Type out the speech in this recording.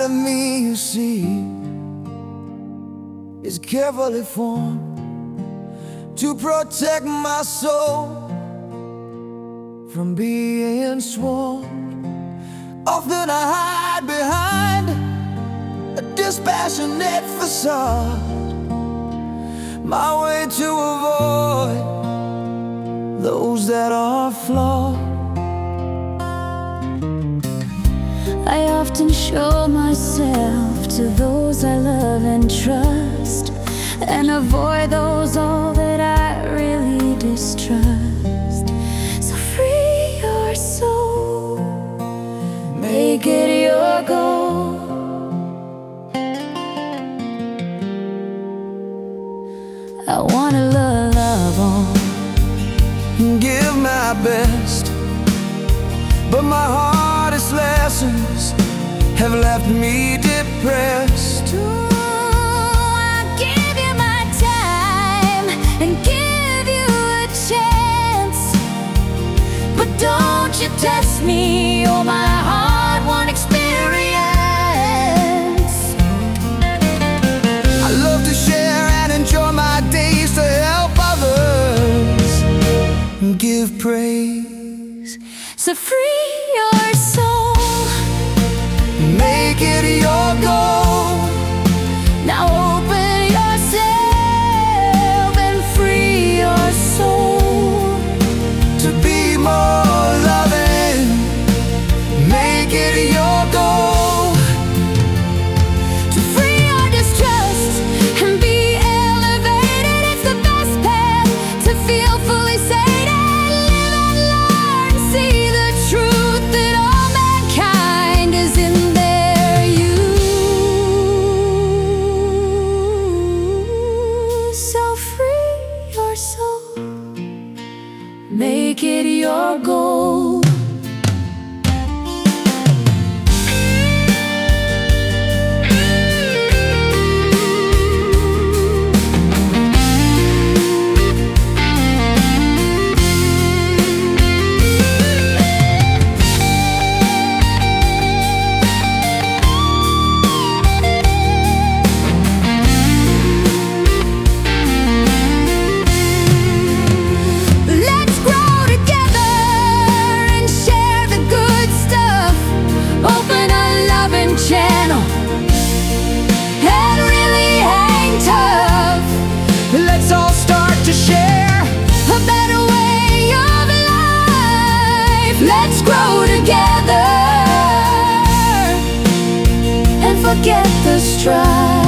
of me, you see, is carefully formed to protect my soul from being swarmed. Often I hide behind a dispassionate facade, my way to avoid those that are flawed. I often show myself to those I love and trust, and avoid those all that I really distrust. So free your soul, make it your goal. I wanna love on, give my best, but my hardest lessons have left me depressed. I'll give you my time and give you a chance, but don't you test me or my hard-won experience. I love to share and enjoy my days to help others and give praise. So free your soul, make it your goal. now open yourself and free your soul To be more loving, make it your goal. to free your distrust and be elevated. It's the best path to feel fully sated. Live and learn, see the truth that all mankind is in their use. So free your soul, make it your goal. Let's grow together and share the good stuff. Open a loving channel and really hang tough. Let's all start to share A better way of life. Let's grow together and forget the strife.